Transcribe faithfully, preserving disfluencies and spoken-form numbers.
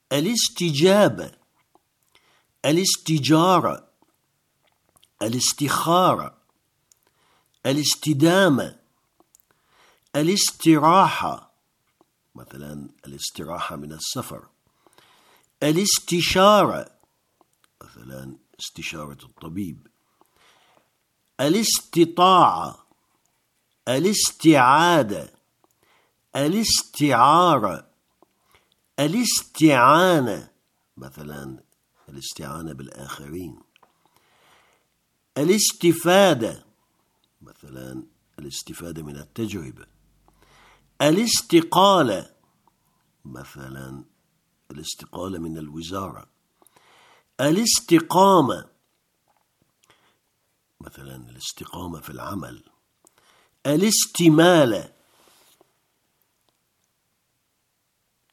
الاستجابة، الاستجارة، الاستخارة، الاستدامة، الاستراحة، مثلا الاستراحة من السفر، الاستشارة، مثلا استشارة الطبيب، الاستطاعة، الاستعادة، الاستعارة، الاستعانة، مثلا الاستعانة بالآخرين، الاستفادة، مثلا الاستفادة من التجربة، الاستقالة، مثلا الاستقالة من الوزارة، الاستقامة، مثلا الاستقامة في العمل، الاستمالة،